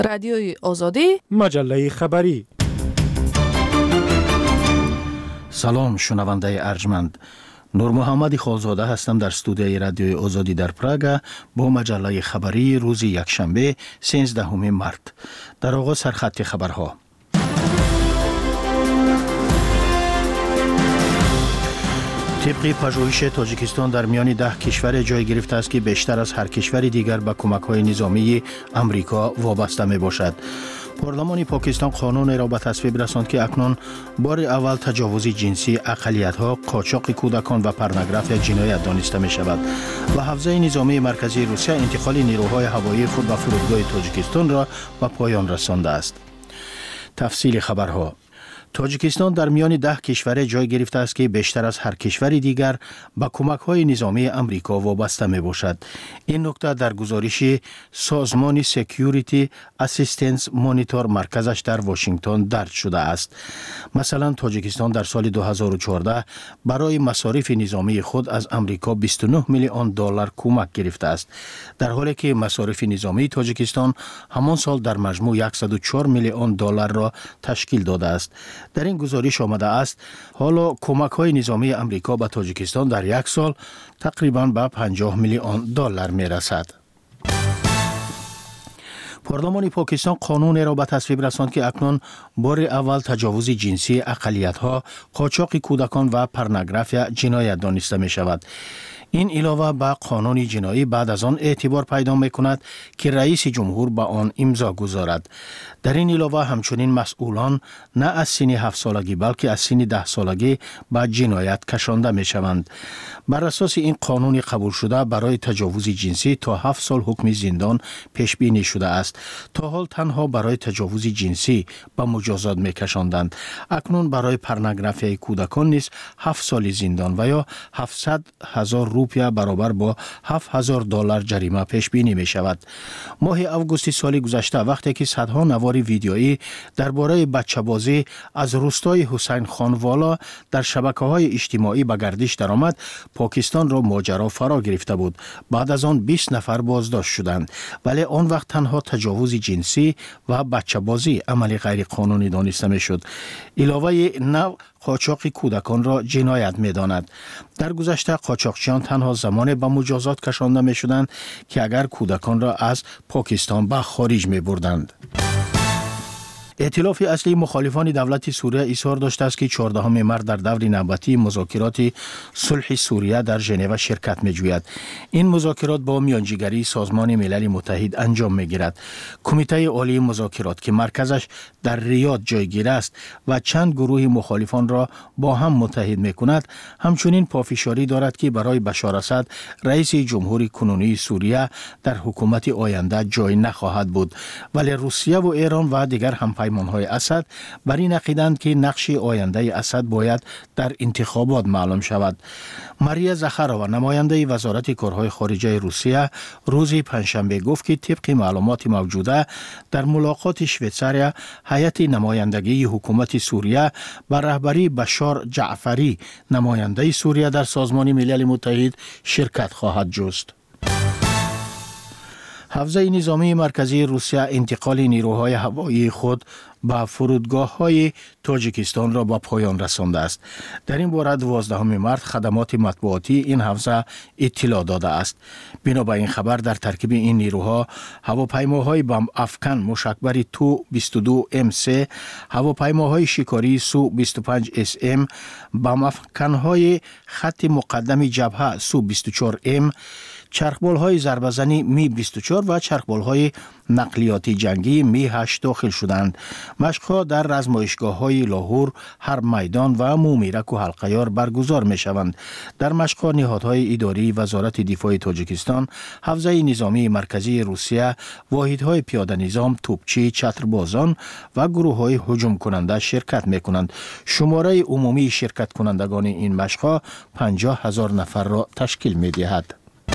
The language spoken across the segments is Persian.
رادیوی آزادی، مجله خبری. سلام شنونده ارجمند. نور محمد خالزاده هستم در استودیوی رادیوی آزادی در پراگ با مجله خبری روز یکشنبه 13 مارت. در آغاز سرخط خبرها. طبق پژوهش تاجیکستان در میان 10 کشور جای گرفته است که بیشتر از هر کشور دیگر به کمک‌های نظامی امریکا وابسته میباشد. پارلمان پاکستان قانون را به تصویب رساند که اکنون بار اول تجاوز جنسی اقلیت‌ها، قاچاق کودکان و پورنوگرافی جنایت دانسته می شود و حوزه نظامی مرکزی روسیه انتقال نیروهای هوایی خود به فرودگاه تاجیکستان را به پایان رسانده است. تفصیل خبرها. تاجیکستان در میان 10 کشور جای گرفته است که بیشتر از هر کشور دیگر به کمک‌های نظامی امریکا وابسته میباشد. این نکته در گزارش سازمان سکیوریتی اسیستنس مانیتور مرکزش در واشنگتن درج شده است. مثلا تاجیکستان در سال 2014 برای مصارف نظامی خود از امریکا 29 میلیون دلار کمک گرفته است، در حالی که مصارف نظامی تاجیکستان همان سال در مجموع 104 میلیون دلار را تشکیل داده است. در این گزارش آمده است حالا کمک‌های نظامی امریکا به تاجیکستان در یک سال تقریباً به 50 میلیون دلار می‌رسد. پارلمان پاکستان قانون را به تصویب رساند که اکنون بار اول تجاوز جنسی اقلیت‌ها، قاچاق کودکان و پورنوگرافی جنایت دانسته می‌شود. این علاوه به قانون جنایی بعد از آن اعتبار پیدا می کند که رئیس جمهور به آن امضا گذارد. در این علاوه همچنین مسئولان نه از سن 7 سالگی بلکه از سن 10 سالگی به جنایت کشانده می شوند. بر اساس این قانون قبول شده برای تجاوز جنسی تا 7 سال حکم زندان پیش بینی شده است. تا حال تنها برای تجاوز جنسی به مجازات می کشاندند. اکنون برای پورنوگرافی کودکان نیز 7 سال زندان و یا 700,000 روپیه برابر با 7,000 دلار جریمه پیش بینی می شود. ماه اوگوست سال گذشته وقتی که صدها نوار ویدیویی درباره بچه‌بازی از روستای حسین خان والا در شبکه‌های اجتماعی به گردش درآمد، پاکستان را ماجرا فرا گرفته بود. بعد از آن 20 نفر بازداشت شدند، ولی آن وقت تنها تجاوز جنسی و بچه‌بازی عمل غیر قانونی دانسته می‌شد. علاوه نوع قاچاق کودکان را جنایت می‌داند. در گذشته قاچاقچیان تنها زمان به مجازات کشانده می‌شدند که اگر کودکان را از پاکستان به خارج می‌بردند. ائتلاف اصلی مخالفان دولت سوریه اصرار داشته است که 14 مارت در دور نوبتی مذاکرات صلح سوریه در ژنو شرکت می‌جوید. این مذاکرات با میانجیگری سازمان ملل متحد انجام می‌گیرد. کمیته عالی مذاکرات که مرکزش در ریاض جایگیر است و چند گروه مخالفان را با هم متحد می‌کند، همچنین پافشاری دارد که برای بشار اسد رئیس جمهوری کنونی سوریه در حکومت آینده جای نخواهد بود، ولی روسیه و ایران و دیگر همپیمان‌های اسد بر این عقیدند که نقش آینده اسد باید در انتخابات معلوم شود. ماریا زخارova نماینده وزارت کارهای خارجه روسیه روز پنجشنبه گفت که طبق معلومات موجوده در ملاقات شویتزاریا هیئت نمایندگی حکومت سوریه به رهبری بشار جعفری نماینده سوریه در سازمان ملل متحد شرکت خواهد جست. حوزه نظامی مرکزی روسیه انتقال نیروهای هوایی خود به فرودگاه‌های تاجیکستان را به پایان رسانده است. در این باره 12 مارت خدمات مطبوعاتی این حوزه اطلاع داده است. بنا این خبر در ترکیب این نیروها هواپیماهای بمب افکن مشکبر تو 22M3، هواپیماهای شکاری سو 25SM، بمب افکن‌های خط مقدم جبهه سو 24M، چرخبال‌های ضربه‌زنی می 24 و چرخبال‌های نقلیاتی جنگی می 8 داخل شدند. مشق‌ها در رزمایشگاه‌های لاهور، حرب میدان و مومیرک و حلقیار برگزار می‌شوند. در مشق‌ها نهادهای اداری وزارت دفاع تاجیکستان، حوزه نظامی مرکزی روسیه، واحدهای پیاده نظام، توپچی، چتربازان و گروه‌های هجوم کننده شرکت می‌کنند. شماره عمومی شرکت کنندگان این مشق‌ها 50,000 نفر را تشکیل می‌دهد.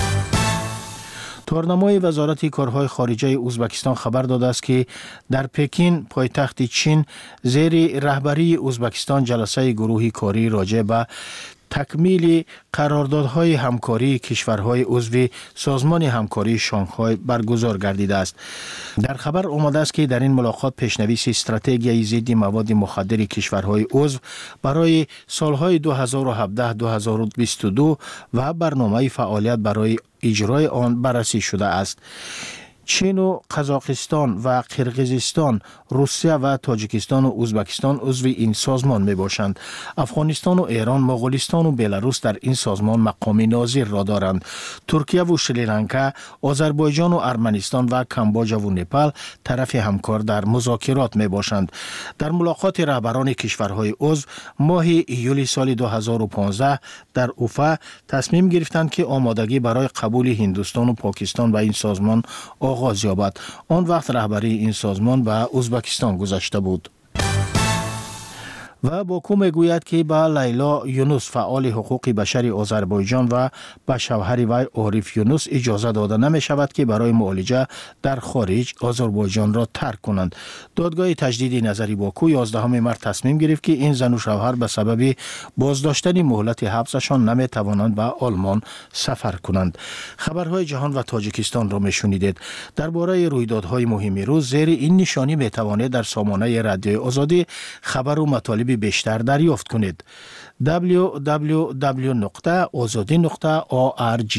تورنمای وزارت کارهای خارجه ازبکستان خبر داده است که در پکین پایتخت چین زیر رهبری ازبکستان جلسه گروهی کاری راجع به تکمیل قراردادهای همکاری کشورهای عضو سازمان همکاری شانگهای برگزار گردیده است. در خبر آمده است که در این ملاقات پیشنویس استراتژی ضد مواد مخدر کشورهای عضو برای سالهای 2017-2022 و برنامه فعالیت برای اجرای آن بررسی شده است. چین و قزاقستان و قرقیزستان، روسیه و تاجیکستان و ازبکستان عضو این سازمان می باشند. افغانستان و ایران، مغولستان و بلاروس در این سازمان مقام ناظر را دارند. ترکیه و شریلانکا، آذربایجان و ارمنستان و کامبوجا و نپال طرف همکار در مذاکرات می باشند. در ملاقات رهبران کشورهای عضو ماه ایول سال 2015 در اوفا تصمیم گرفتند که آمادگی برای قبول هندوستان و پاکستان به این سازمان آغاز یابد. آن وقت رهبری این سازمان به ازبکستان گذشته بود. و باکو میگوید که به لیلا یونس فعال حقوق بشری آذربایجان و به شوهر وی عارف یونس اجازه داده نمی شود که برای معالجه در خارج آذربایجان را ترک کنند. دادگاه تجدید نظری باکو 11 مارس تصمیم گرفت که این زن و شوهر به سبب بازداشتن مهلت حبسشان نمی توانند به آلمان سفر کنند. خبرهای جهان و تاجیکستان را میشنیدید. درباره رویدادهای مهم روز زیر این نشانی می توانید در سامانه رادیوی آزادی خبر و مطالب بیشتر دریافت کنید. www.azadi.org.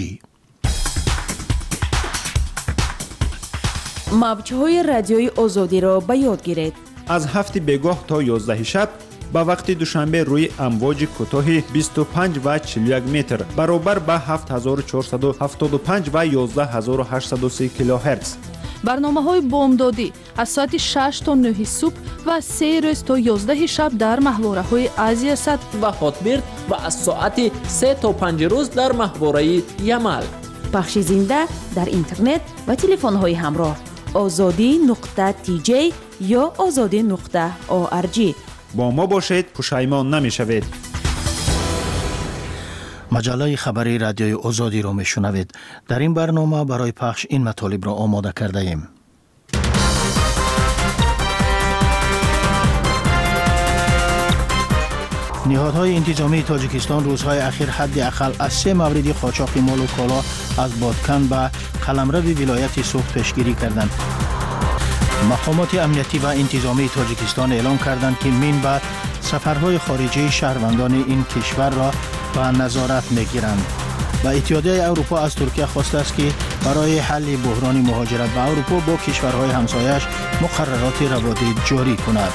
موج‌های رادیوی آزادی را به یاد گیرید. از 7 بگاه تا 11 شب با وقت دوشنبه روی امواج کوتاه 25 و 41 متر برابر با 7475 و 11830 کیلوهرتز. برنامه‌های بامدادی از ساعت 6 تا 9 صبح و 3 روز تا 11 شب در ماهواره‌های آسیا صد و هاتبرد و از ساعت 3 تا 5 روز در ماهواره یمل. پخش زنده در اینترنت و تلفن‌های همراه azadi.tj یا azadi.org. با ما باشید، پشیمان نمی‌شوید. مجله خبری رادیوی آزادی را میشنوید. در این برنامه برای پخش این مطالب را آماده کرده ایم. نهادهای انتظامی تاجیکستان روزهای اخیر حداقل از 3 مورد قاچاق مال و کالا از بادکن به قلمرو ولایت سوخت پیشگیری کردند. مقامات امنیتی و انتظامی تاجیکستان اعلام کردند که من بعد سفرهای خارجی شهروندان این کشور را به نظارت میگیرند. و اتحادیه اروپا از ترکیه خواسته است که برای حل بحران مهاجرت به اروپا با کشورهای همسایش مقررات روابط جاری کند.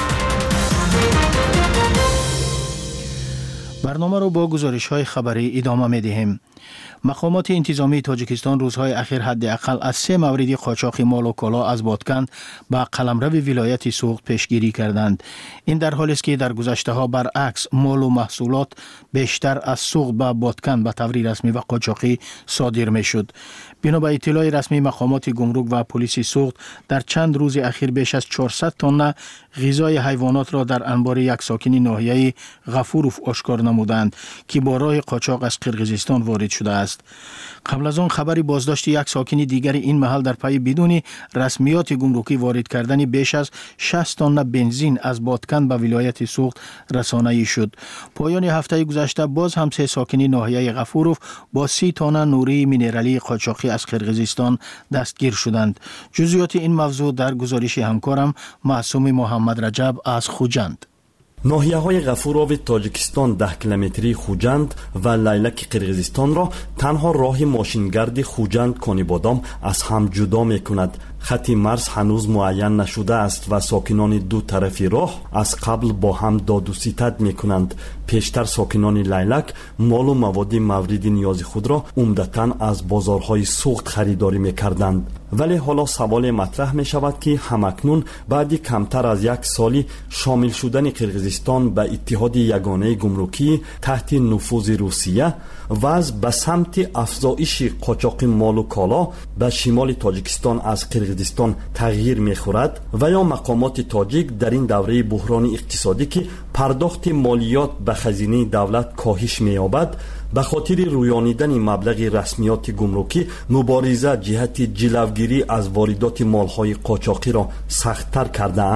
برنامه را با گزارش‌های خبری ادامه می‌دهیم. مقامات انتظامی تاجیکستان روزهای اخیر حداقل از 3 مورد قاچاق مال و کالا از بادکن به قلمرو ولایت سوخت پیشگیری کردند. این در حالی است که در گذشته‌ها برعکس مال و محصولات بیشتر از سوخت به بادکن به طور رسمی و قاچاقی صادر می‌شد. بنا به اطلاع رسمی مقامات گمرک و پلیس سوخت در چند روز اخیر بیش از 400 تن غذای حیوانات را در انبار یک ساکن ناحیه غفوروف آشکار نمودند که با راه قاچاق از قرقیزستان وارد شده است. قبل از آن خبری بازداشت یک ساکن دیگر این محل در پی بدون رسمیات گمرکی وارد کردن بیش از 60 تن بنزین از بادکن به ولایت سوخت رسانه‌ای شد. پایان هفته گذشته باز هم 3 ساکن ناحیه غفوروف با 30 تن نوری مینرالی قاچاقی از قرقیزستان دستگیر شدند. جزئیات این موضوع در گزارش همکارم معصوم محمد رجب از خوجند. ناحیه‌های غفورov تاجیکستان 10 کیلومتری خوجند و لیلک قرقیزستان را تنها راه ماشینگرد خوجند کانیبادام از هم جدا می‌کند. خط مرز هنوز معین نشده است و ساکنان دو طرفی راه از قبل با هم داد و ستد می‌کنند. پیشتر ساکنان لیلک مال و مواد مورد نیاز خود را عمدتاً از بازارهای سوخت خریداری می‌کردند. ولی حالا سوال مطرح می شود که همکنون بعد کمتر از 1 سالی شامل شدن قرقیزستان به اتحاد یگانه گمرکی تحت نفوذ روسیه وضع به سمت افزایش قاچاق مال و کالا به شمال تاجیکستان از قرقیزستان تغییر می خورد و یا مقامات تاجیک در این دوره بحران اقتصادی که پرداخت مالیات به خزینه دولت کاهش می یابد به خاطر رویانیدن مبلغ رسمیات گمرکی مبارزه جهت جلوگیری از واردات مالهای قاچاقی را سخت‌تر کرده اند.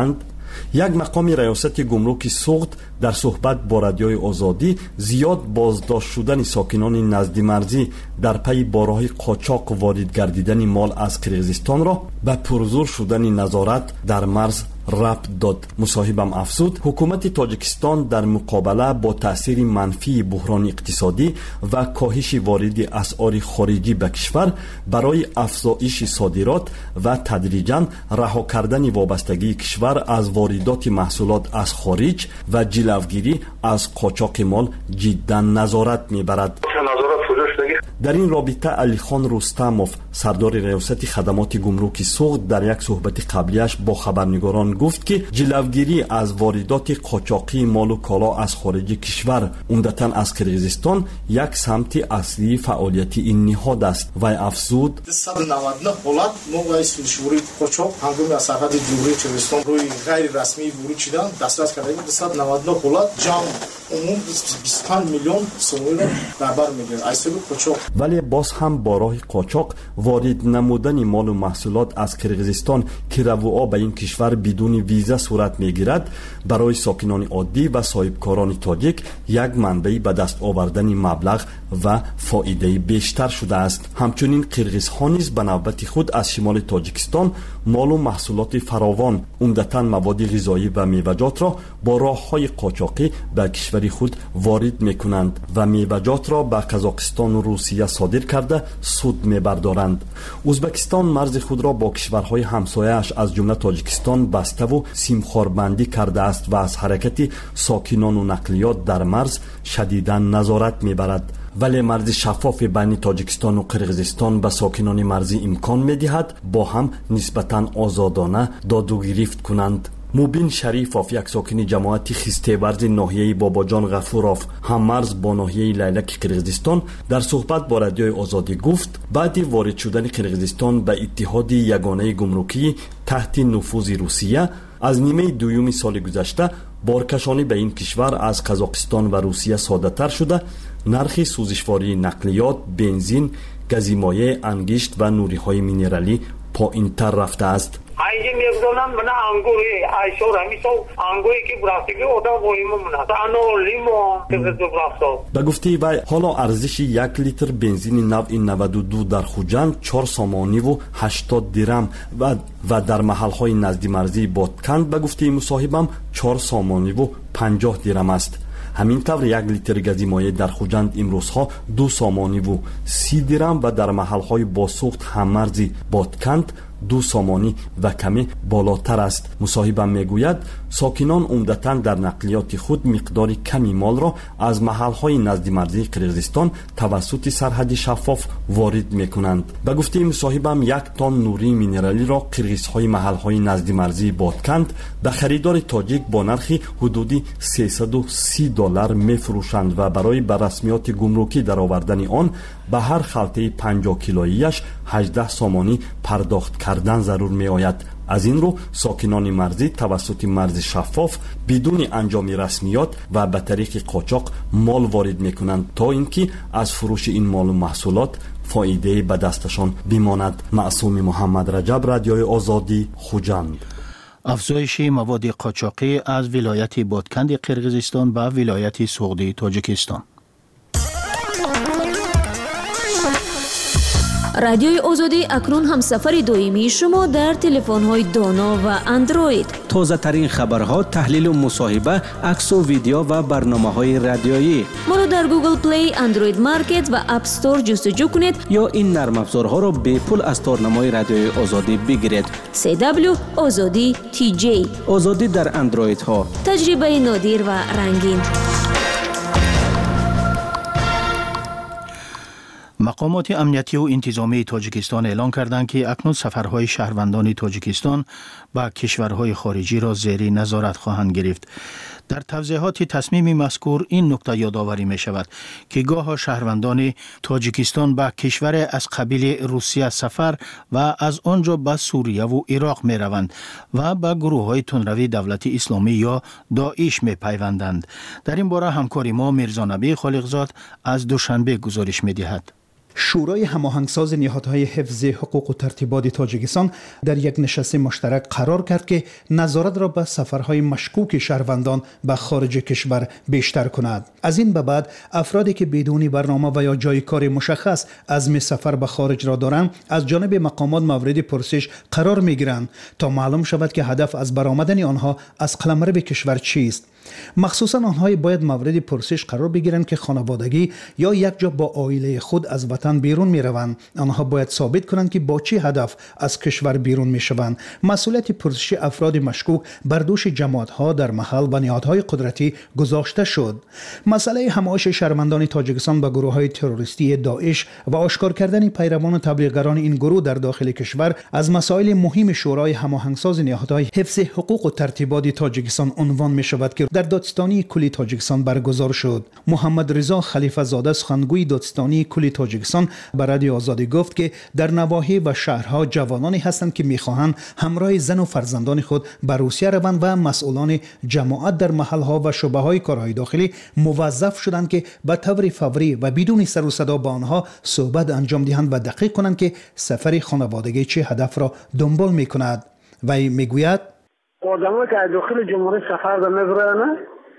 یک مقام ریاست گمرک سوخت در صحبت با رادیوی آزادی زیاد بازداشت شدن ساکنان نزدی مرزی در پی با راه قاچاق وارد گردیدن مال از قرقیزستان را به پرزور شدن نظارت در مرز ربط داد. مصاحبم افزود حکومت تاجیکستان در مقابله با تأثیر منفی بحران اقتصادی و کاهش وارد اسعار خارجی به کشور برای افزایش صادرات و تدریجاً رها کردن وابستگی کشور از واردات محصولات از خارج و جلوگیری از قاچاق مال جداً نظارت میبرد. در این رابطه علی خان رستموف سردار ریاست خدمات گمرک سوخت در یک صحبت قبلیش با خبرنگاران گفت که جلوگیری از واردات قاچاقی مال و کالا از خارج کشور عمدتاً از قرقیزستان یک سمت اصلی فعالیت این نهاد است و افزود 199 حالت موقع سوشوری قاچاق هنگام از سرحد جمهوری قرقیزستان روی غیر رسمی ورود شدن دسترس کرده بود. 199 حالت جمع عموم 25 میلیون سومی را برابر میگیرد. ایسا قاچاق ولی باز هم با راه قاچاق وارد نمودن مال و محصولات از قرقیزستان که رواها به این کشور بدون ویزا صورت میگیرد برای ساکنان عادی و صاحبکاران تاجیک یک منبع به دست آوردن مبلغ و فایده بیشتر شده است. همچنین قرقیزها نیز به نوبت خود از شمال تاجیکستان مال و محصولات فراوان عمدتاً مواد غذایی و میوه‌جات را با راه‌های قاچاقی به کشور خود وارد میکنند و میوه‌جات را به قزاقستان و روسیه صادر کرده سود میبردارند. ازبکستان مرز خود را با کشورهای همسایه‌اش از جمله تاجیکستان بسته و سیمخواربندی کرده است و از حرکت ساکنان و نقلیات در مرز شدیداً نظارت میبرد. ولی مرز شفاف بین تاجیکستان و قرقیزستان به ساکنان مرزی امکان میدهد با هم نسبتاً آزادانه داد و گرفت کنند. موبین شریفوف یک ساکن جماعت خیسته‌ورز ناحیه باباجان غفوروف هم مرز با ناحیه لیلک قرقیزستان در صحبت با رادیوی آزادی گفت بعد وارد شدن قرقیزستان به اتحاد یگانه گمرکی تحت نفوذ روسیه از نیمه دوم سال گذشته بارکشانی به این کشور از قزاقستان و روسیه ساده تر شده. نرخ سوزشواری نقلیات، بنزین، گاز مایع، انگشت و نوری‌های مینرالی پایین‌تر رفته است. اینجا میگذارن من انگوری ایشور همیشه انگوری که براستی اودا مهمه منه آنو لیمو که براسته. به گفته وی حالا ارزش 1 لیتر بنزین نو 92 در خوجند 4 سامانی و 80 درم و در محل‌های نزدی مرزی بادکند به گفته مصاحبم 4 سامانی و 50 درم است. همین طور 1 لیتر گاز مایع در خوجند امروزها 2 سامانی و 30 درم و در محل‌های باسوخت هممرزی بادکند 2 سامانی و کمی بالاتر است. مصاحبم میگوید ساکنان عمدتاً در نقلیات خود مقدار کمی مال را از محل‌های نزدی مرزی قرقیزستان توسط سرحد شفاف وارد میکنند. به گفته مصاحبم 1 تن نوری مینرالی را قرقیزهای محل‌های نزدی مرزی بادکند به خریدار تاجیک با نرخ حدودی $330 میفروشند و برای به رسمیات گمرکی درآوردن آن به هر خلطه 50 کیلوییش 18 سامانی پرداخت کردن ضرور می آید. از این رو ساکنان مرزی توسط مرز شفاف بدون انجام رسمیات و به طریق قاچاق مال وارد می کنند تا اینکه از فروش این مال و محصولات فایده به دستشان بماند. معصوم محمد رجب، رادیوی آزادی، خوجند. افزایش مواد قاچاقی از ولایت بادکند قرقیزستان به ولایت سوغدی تاجیکستان. رادیوی آزادی اکنون هم سفر دائمی شما در تلفن‌های دانا و اندروید. تازه ترین خبرها، تحلیل و مصاحبه، عکس و ویدیو و برنامه‌های رادیویی. ما را در گوگل پلی، اندروید مارکت و اپ استور جستجو کنید یا این نرم افزارها را به پول از تارنمای رادیوی آزادی بگیرید. CW آزادی TJ آزادی در اندروید ها. تجربه نادر و رنگین. مقامات امنیتی و انتظامی تاجیکستان اعلام کردند که اکنون سفرهای شهروندان تاجیکستان به کشورهای خارجی را زیر نظارت خواهند گرفت. در توضیحات تصمیم مذکور این نکته یادآوری می شود که گاه شهروندان تاجیکستان به کشور از قبیل روسیه سفر و از آنجا به سوریه و عراق می روند و به گروه های تندروی دولت اسلامی یا داعش می پیوندند. در این باره همکار ما میرزا نبی خالقزاد از دوشنبه گزارش می دهد. شورای هماهنگساز نهادهای حفظ حقوق و ترتیبات تاجیکستان در یک نشست مشترک قرار کرد که نظارت را به سفرهای مشکوک شهروندان به خارج کشور بیشتر کند. از این به بعد افرادی که بدون برنامه و یا جای کار مشخص عزم سفر به خارج را دارند از جانب مقامات مورد پرسش قرار می‌گیرند تا معلوم شود که هدف از برآمدن آنها از قلمرو کشور چیست. مخصوصا آنها باید مورد پرسش قرار بگیرند که خانوادگی یا یک جا با عائله خود از وطن بیرون می روند. آنها باید ثابت کنند که با چه هدف از کشور بیرون می شوند. مسئولیت پرسش افراد مشکوک بر دوش جماعت‌ها در محل و نهادهای قدرتی گذاشته شد. مسئله همایش شهروندان تاجیکستان به گروه‌های تروریستی داعش و آشکار کردن پیروان و تبلیغگران این گروه در داخل کشور از مسائل مهم شورای هماهنگساز نهادهای حفظ حقوق و ترتیبات تاجیکستان عنوان می شود که در دادستانی کلی تاجیکستان برگزار شد. محمد رضا خلیفه زاده سخنگوی دادستانی کلی تاجیکستان به رادیو آزادی گفت که در نواحی و شهرها جوانانی هستند که می‌خواهند همراه زن و فرزندان خود به روسیه روند و مسئولان جماعت در محلها و شعبه‌های کارهای داخلی موظف شدند که به طور فوری و بدون سر و صدا با آنها صحبت انجام دهند و دقیق کنند که سفر خانوادگی چه هدف را دنبال می‌کند. وی میگوید آدمایی که از داخل جمهوری سفر می‌برند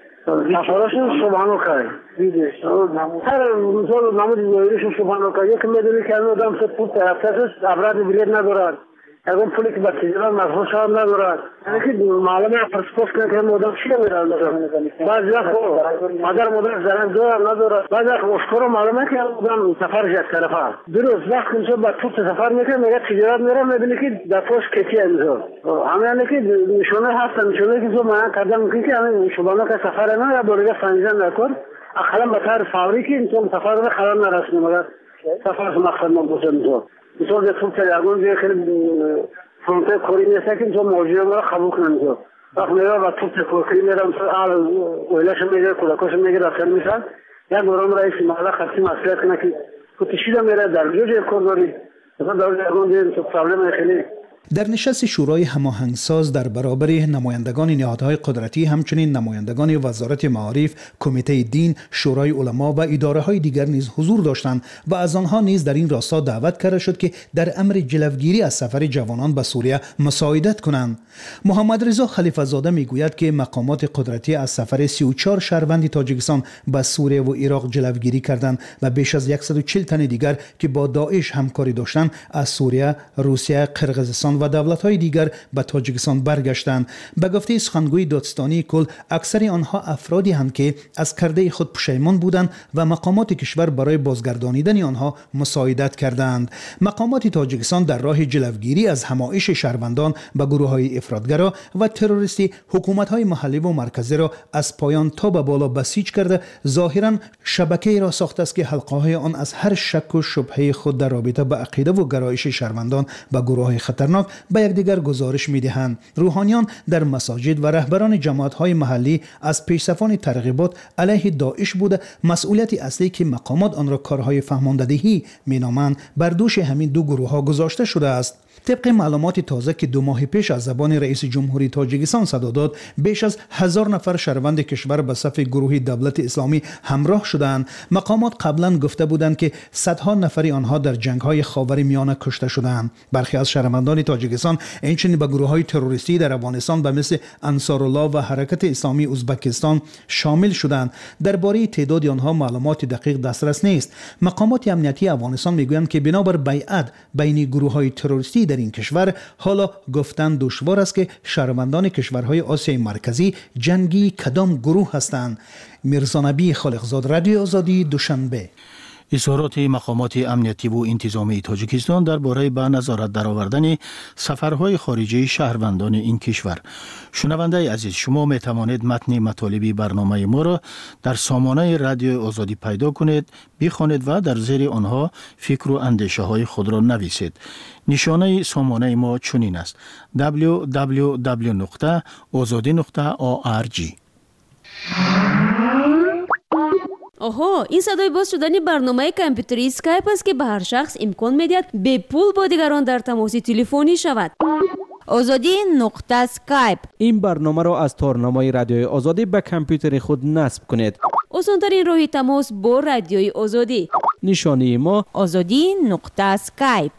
سفرشون سبحانو کاری دیدش هر روزا نماز ظاهریشون سبحانو کاری یک میدونی که آدم خود پول طرفتش ابراد بلیط ندارد اگر پولی که با تجارت مخصوص هم ندارد یعنی که معلومه پاسپورت کنه که آدم چی میرن بعضی وقت مادر مادر زن ندارد بعضی وقت اشکار معلومه که آدم سفر جات طرفه درست وقتی که با پول سفر میکنه میگه تجارت میره میبینی که دفعش کتی انجام همه یعنی که نشونه هست نشونه که تو من کردم میگه که همین شبانه که سفر نه یا بوده فنجان نکن اخلا به طور فوری که تو سفر رو خلال نرسونه مگر سفر مقصد نبوده تو مثلا در طول تلگون دیگه خیلی فرونته کوری نیسته که تو موجوده مرا قبول کنم تو وقت میره و طول تکوری میرم آل اویلش میگه کودکاش میگه رفتن میشن یک دوران رئیس محله خطی مسئله کنه که کتشیده میره در جوجه کرداری مثلا در تلگون دیگه تو پرابلم خیلی. در نشست شورای هماهنگساز در برابر نمایندگان نهادهای قدرتی همچنین نمایندگان وزارت معارف، کمیته دین، شورای علما و اداره‌های دیگر نیز حضور داشتند و از آنها نیز در این راستا دعوت کرده شد که در امر جلوگیری از سفر جوانان به سوریه مساعدت کنند. محمد رضا خلیفه زاده میگوید که مقامات قدرتی از سفر 34 شهروند تاجیکستان به سوریه و عراق جلوگیری کردند و بیش از 140 تن دیگر که با داعش همکاری داشتند از سوریه، روسیه، قرقیزستان و دولت‌های دیگر به تاجیکستان برگشتند. به گفته سخنگوی دادستانی کل اکثر آنها افرادی هستند که از کرده خود پشیمان بودند و مقامات کشور برای بازگردانیدن آنها مساعدت کردند. مقامات تاجیکستان در راه جلوگیری از همایش شهروندان به گروه‌های افراطگرا و تروریستی حکومت‌های محلی و مرکزی را از پایان تا به بالا بسیج کرده ظاهراً شبکه‌ای را ساخته است که حلقه‌های آن از هر شک و شبهه خود در رابطه با عقیده و گرایش شهروندان به گروه‌های خطرناک به یکدیگر گزارش می‌دهند. روحانیان در مساجد و رهبران جماعت‌های محلی از پیشروان ترغیبات علیه داعش بوده مسئولیت اصلی که مقامات آن را کارهای فهماندهی می‌نامند بر دوش همین دو گروه‌ها گذاشته شده است. طبق معلومات تازه که 2 ماه پیش از زبان رئیس جمهوری تاجیکستان صدا داد، بیش از 1000 نفر شهروند کشور به صف گروه دولت اسلامی همراه شدند. مقامات قبلا گفته بودند که صدها نفری آنها در جنگ‌های خاورمیانه کشته شدند. برخی از شهروندان تاجیکستان اینچنین به گروه‌های تروریستی در افغانستان به مثل انصارالله و حرکت اسلامی ازبکستان شامل شدند. درباره تعداد آنها معلومات دقیق دسترس نیست. مقامات امنیتی افغانستان میگویند که بنابر بیعت بین گروه‌های تروریستی در این کشور حالا گفتن دشوار است که شهروندان کشورهای آسیای مرکزی جنگی کدام گروه هستند. میرزا نبی خالقزاد، رادیو آزادی، دوشنبه. اظهارات مقامات امنیتی و انتظامی تاجیکستان درباره به نظارت درآوردن سفرهای خارجی شهروندان این کشور. شنونده عزیز، شما می توانید متن مطالب برنامه ما را در سامانه رادیو آزادی پیدا کنید، بخوانید و در زیر آنها فکر و اندیشه های خود را نویسید. نشانه سامانه ما چنین است: www.azadi.org. آها، این صدای باز شدن برنامه کامپیوتری اسکایپ است که به هر شخص امکان می‌دهد به پول با دیگران در تماس تلفنی شود. azadi.skype. این برنامه را از تارنمای رادیوی آزادی به کامپیوتر خود نصب کنید. آسان‌ترین راه تماس با رادیوی آزادی. نشانی ما azadi.skype.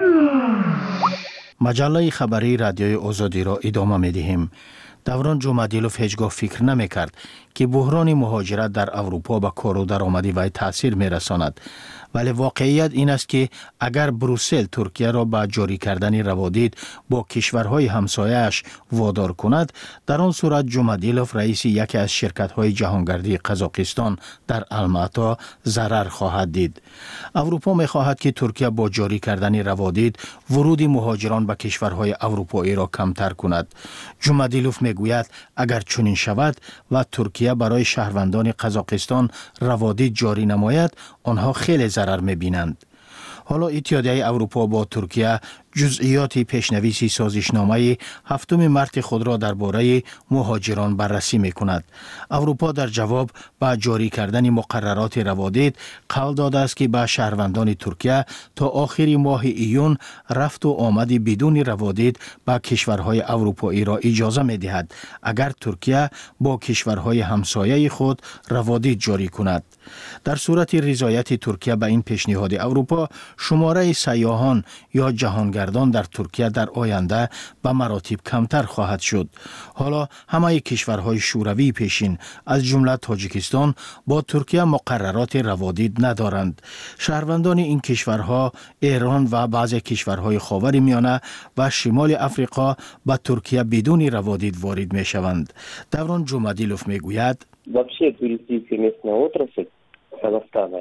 مجله خبری رادیوی آزادی را ادامه می دهیم. دوران جمادیلوف هیچگاه فکر نمی کرد که بحران مهاجرت در اروپا به کار و درآمدی وی تاثیر می رساند. ولی واقعیت این است که اگر بروسل ترکیه را به جاری کردن روادید با کشورهای همسایه‌اش وادار کند، در آن صورت جمادیلوف رئیس یکی از شرکت‌های جهانگردی قزاقستان در الماتا ضرر خواهد دید. اروپا می‌خواهد که ترکیه با جاری کردن روادید ورود مهاجران به کشورهای اروپایی را کمتر کند. جمادیلوف میگوید اگر چنین شود و ترکیه برای شهروندان قزاقستان روادید جاری نماید، آنها خیلی ضرر می‌بینند. حالا اتحادیه اروپا با ترکیه جزئیات پیشنویس سازشنامه 7 مارس خود را درباره مهاجران بررسی می‌کند. اروپا در جواب به جاری کردن مقررات روادید قول داده است که به شهروندان ترکیه تا آخر ماه ایون رفت و آمد بدون روادید به کشورهای اروپایی را اجازه می‌دهد اگر ترکیه با کشورهای همسایه خود روادید جاری کند. در صورت رضایت ترکیه به این پیشنهاد اروپا، شماره سیاحان یا جهانگردان در ترکیه در آینده به مراتب کمتر خواهد شد. حالا همه کشورهای شوروی پیشین از جمله تاجیکستان با ترکیه مقررات روادید ندارند. شهروندان این کشورها ایران و بعضی کشورهای خاورمیانه و شمال افریقا به ترکیه بدون روادید وارد می شوند. دوران جمادیلوف می گوید вообще туристическая местная отрасль Казахстана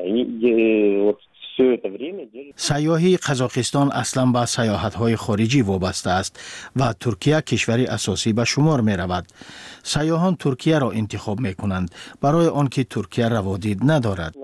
سیاحی قزاقستان اصلا به سیاحت‌های خارجی وابسته است و ترکیه کشوری اساسی به شمار می رود. سیاحان ترکیه را انتخاب می کنند برای آنکه ترکیه روادید ندارد.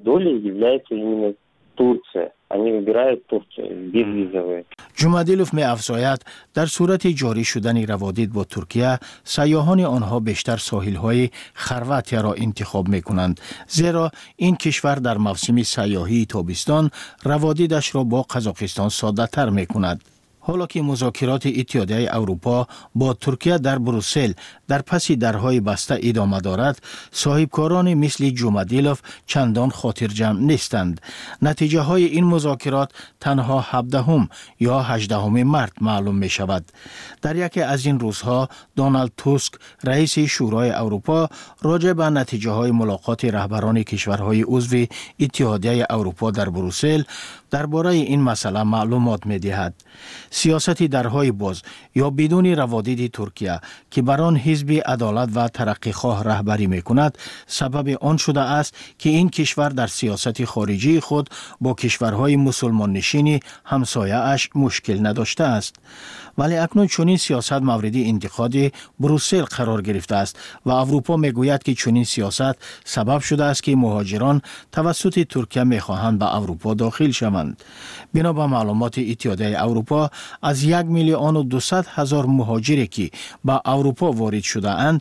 جمادیلوف می افزاید در صورت جاری شدن روادید با ترکیه، سیاحان آنها بیشتر ساحل‌های خرواتیا را انتخاب می کنند، زیرا این کشور در موسم سیاحی تابستان روادیدش را با قزاقستان ساده تر می کند. حالا که مذاکرات اتحادیه اروپا با ترکیه در بروسل در پس درهای بسته ادامه دارد، صاحبکاران مثل جمادیلوف چندان خاطر جمع نیستند. نتیجه های این مذاکرات تنها 17 یا 18 مارس معلوم می شود. در یکی از این روزها دونالد توسک رئیس شورای اروپا راجع به نتیجه های ملاقات رهبران کشورهای عضو اتحادیه اروپا در بروسل درباره این مسئله معلومات می دهد. سیاست درهای باز یا بدون روادید ترکیه که بر آن حزب عدالت و ترقیخواه رهبری می کند سبب آن شده است که این کشور در سیاست خارجی خود با کشورهای مسلمان نشین همسایه اش مشکل نداشته است. ولی اکنون چنین سیاست مورد انتقاد بروسل قرار گرفته است و اروپا می گوید که چنین سیاست سبب شده است که مهاجران توسط ترکیه می خواهند به اروپا داخل شوند. بنا به معلومات اتحادیه اروپا از 1,200,000 مهاجری که به اروپا وارد شده اند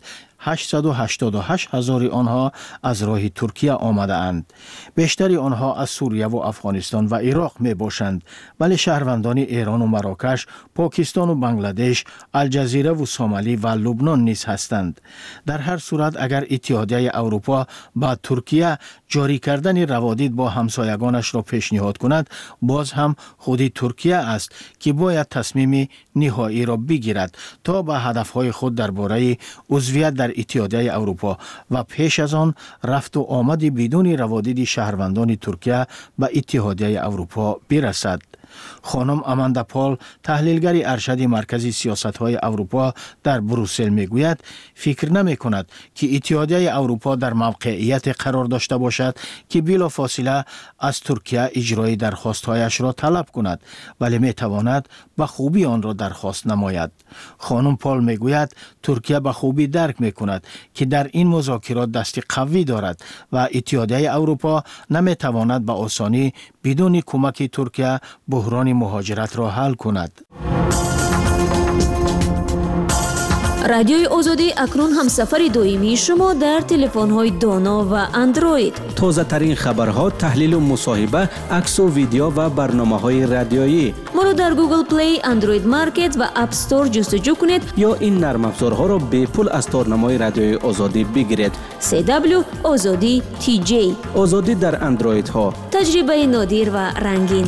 888,000 آنها از راه ترکیه آمده اند. بیشتر آنها از سوریه و افغانستان و عراق می باشند، ولی شهروندان ایران و مراکش، پاکستان و بنگلادش، الجزیره و سومالی و لبنان نیز هستند. در هر صورت اگر اتحادیه اروپا با ترکیه جاری کردن روادید با همسایگانش را پیشنهاد کند، باز هم خود ترکیه است که باید تصمیم نهایی را بگیرد تا به هدفهای خود درباره عضویت در اتحادیه اروپا و پیش از آن رفت و آمد بدون روادید شهروندان ترکیه به اتحادیه اروپا برسد. خانم اماندا پال، تحلیلگر ارشد مرکز سیاست‌های اروپا در بروسل میگوید فکر نمی‌کند که اتحادیه اروپا در موقعیت قرار داشته باشد که بلافاصله از ترکیه اجرای درخواست‌هایش را طلب کند، ولی می‌تواند به خوبی آن را درخواست نماید. خانم پال میگوید ترکیه به خوبی درک می‌کند که در این مذاکرات دست قوی دارد و اتحادیه اروپا نمی‌تواند به آسانی بدون کمک ترکیه بحران مهاجرت را حل کند. رادیوی آزادی اکنون همسفر دائمی شما در تلفن‌های دانا و اندروید. تازه ترین خبرها، تحلیل و مصاحبه، عکس و ویدیو و برنامه‌های رادیویی. ما رو در گوگل پلی، اندروید مارکت و اپ استور جستجو کنید یا این نرم افزارها را به پول از تارنمای رادیوی آزادی بگیرید. CW آزادی TJ. آزادی در اندروید ها. تجربه نادر و رنگین.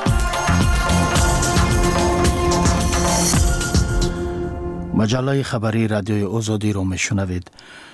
مجله خبری رادیوی آزادی را میشنوید.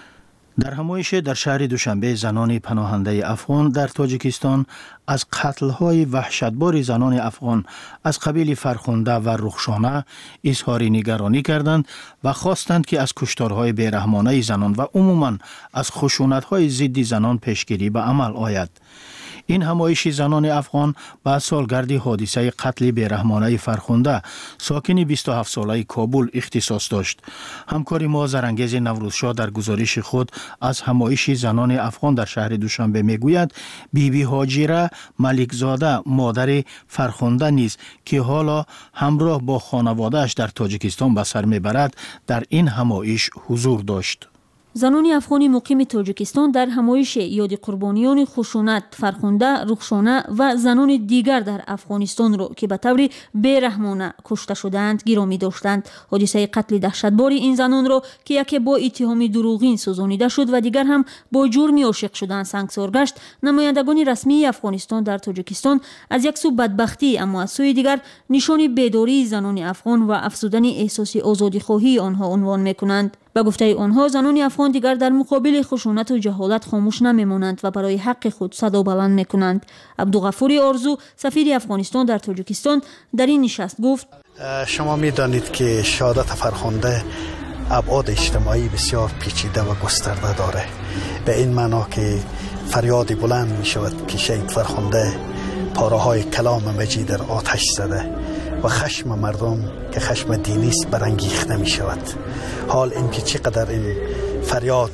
در همایش در شهر دوشنبه زنان پناهنده افغان در تاجیکستان از قتل‌های وحشتبار زنان افغان از قبیل فرخنده و رخشانه اظهار نگرانی کردند و خواستند که از کشتارهای بیرحمانه زنان و عموماً از خشونت‌های ضد زنان پیشگیری به عمل آید. این همایش زنان افغان بعد سالگرد حادثه قتل بیرحمانه فرخنده ساکن 27 ساله کابل اختصاص داشت. همکار ما زرانگیز نوروزشاه در گزارش خود از همایش زنان افغان در شهر دوشنبه میگوید بیبی هاجره ملکزاده مادر فرخنده نیز که حالا همراه با خانواده‌اش در تاجیکستان به سر میبرد در این همایش حضور داشت. زنان افغانی مقیم تاجیکستان در همایش یاد قربانیان خشونت فرخنده، رخشانه و زنان دیگر در افغانستان را که به طور بیرحمانه کشته شدند گرامی داشتند. حادثه قتل دهشتبار این زنان را که یکی با اتهام دروغین سوزانیده شد و دیگر هم با جرم عاشق شدن سنگسار گشت، نمایندگان رسمی افغانستان در تاجیکستان از یک سو بدبختی اما از سوی دیگر نشان بیداری زنان افغان و افزودن احساس آزادی خواهی آنها عنوان میکنند. به گفته آنها زنان افغان دیگر در مقابل خشونت و جهالت خاموش نمیمانند و برای حق خود صدا بلند میکنند. عبدالغفور آرزو سفیر افغانستان در تاجیکستان در این نشست گفت: شما میدانید که شهادت فرخنده ابعاد اجتماعی بسیار پیچیده و گسترده داره. به این معنا که فریادی بلند می شود که شهید فرخنده پاره‌های کلام مجید را آتش زده و خشم مردم که خشم دینی است برانگیخته می شود. حال اینکه چقدر این فریاد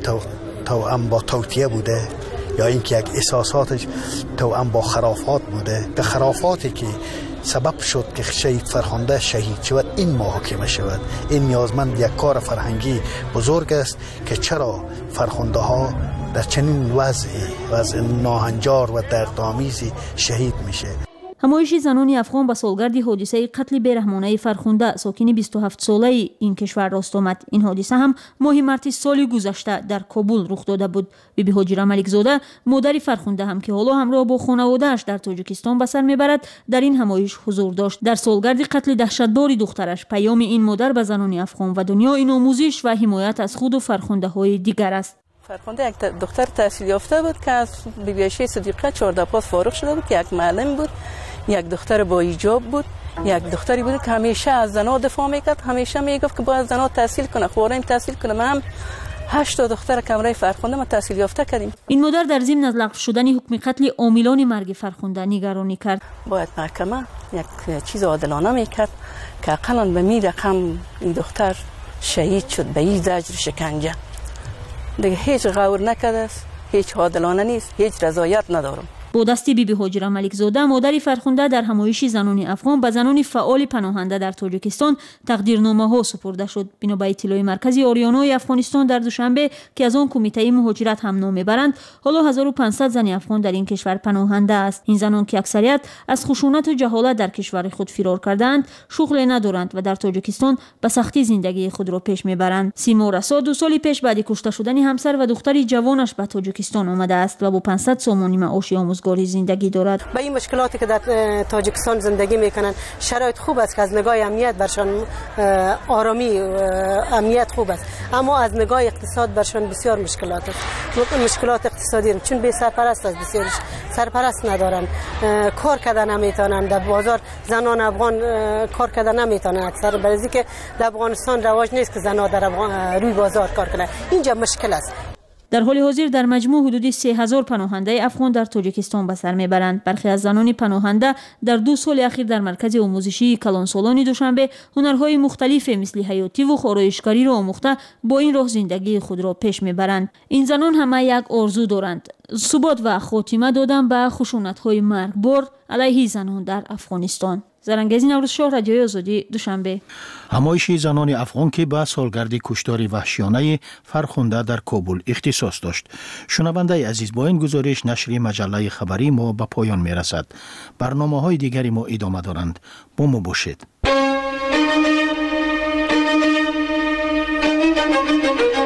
توأم با توطئه بوده یا اینکه یک احساساتش توأم با خرافات بوده، که خرافاتی که سبب شد که شهید فرخنده شهید شود این محاکمه شود. این نیازمند یک کار فرهنگی بزرگ است که چرا فرخنده ها در چنین وضع ناهنجار و دردآمیزی شهید میشه. همایش زنان افغان به سالگرد حادثه قتل بیرحمانه فرخنده ساکن 27 ساله این کشور راست آمد. این حادثه هم ماه مارس سال گذشته در کابل رخ داده بود. بیبی هاجره ملکزاده مادر فرخنده هم که حالا همراه با خانواده‌اش در تاجیکستان به سر میبرد در این همایش حضور داشت. در سالگرد قتل دهشتبار دخترش پیام این مادر به زنان افغان و دنیا این آموزش و حمایت از خود و فرخنده‌های دیگر است. فرخنده یک دختر تحصیل یافته بود که از بی‌بی‌شی صدیقه 14 پاس فارغ شده بود که یک معلم بود، یک دختر با حجاب بود، یک دختری بود که همیشه از زنها دفاع میکرد، همیشه میگفت که باید زنها تحصیل کنه، خوارین تحصیل کنه. من هم 8 تا دختر کمره فرخنده ما تحصیل یافته کردیم. این مادر در ضمن از لغو شدن حکم قتل عاملان مرگ فرخنده نگرانی کرد. باید محکمه یک چیز عادلانه میکرد که اقلا به می رقم این دختر شهید شد به این زجر شکنجه. دیگه هیچ غور نکرده است، هیچ عادلانه نیست، هیچ رضایت ندارم. با دست بیبی هاجره ملکزاده مادر فرخنده در همایش زنان افغان به زنان فعال پناهنده در تاجیکستان تقدیرنامه ها سپرده شد. بنا به اطلاع مرکزی آریانا افغانستان در دوشنبه که از آن کمیته مهاجرت هم نام میبرند، حالا 1500 زن افغان در این کشور پناهنده است. این زنان که اکثریت از خشونت و جهالت در کشور خود فرار کردند، شغل ندارند و در تاجیکستان به سختی زندگی خود را پیش میبرند. سیما رسا 2 سال پیش بعد کشته شدن همسر و دختری جوانش به تاجیکستان آمده است و با 500 سومانی معاش آموزگاری زندگی دارد. با این مشکلاتی که در تاجیکستان زندگی میکنن شرایط خوب است که از نگاه امنیت برشان آرامی امنیت خوب است، اما از نگاه اقتصاد برشان بسیار مشکلات است. مشکلات اقتصادی چون بی سرپرست است، بسیارش سرپرست ندارن، کار کردن نمیتونن. در بازار زنان افغان کار کردن نمیتونن، اکثر برای که در افغانستان رواج نیست که زنان در روی بازار کار کنن. اینجا مشکل است. در حال حاضر در مجموع حدود 3000 پناهنده افغان در تاجیکستان به سر میبرند. برخی از زنان پناهنده در 2 سال اخیر در مرکز آموزشی کلانسالان دوشنبه هنرهای مختلف مثل حیاتی و خورایشگری را آموخته با این راه زندگی خود را پیش میبرند. این زنان همه یک آرزو دارند: ثبات و خاتمه دادن به خشونت‌های مرگبار علیه زنان در افغانستان. زرنگیزی نوروزشاه، رادیوی آزادی، دوشنبه. همایش زنان افغان که به سالگرد کشتار وحشیانه فرخنده در کابل اختصاص داشت. شنونده عزیز، با این گزارش نشر مجله خبری ما به پایان می رسد. برنامه‌های دیگری ما ادامه دارند. با ما باشید.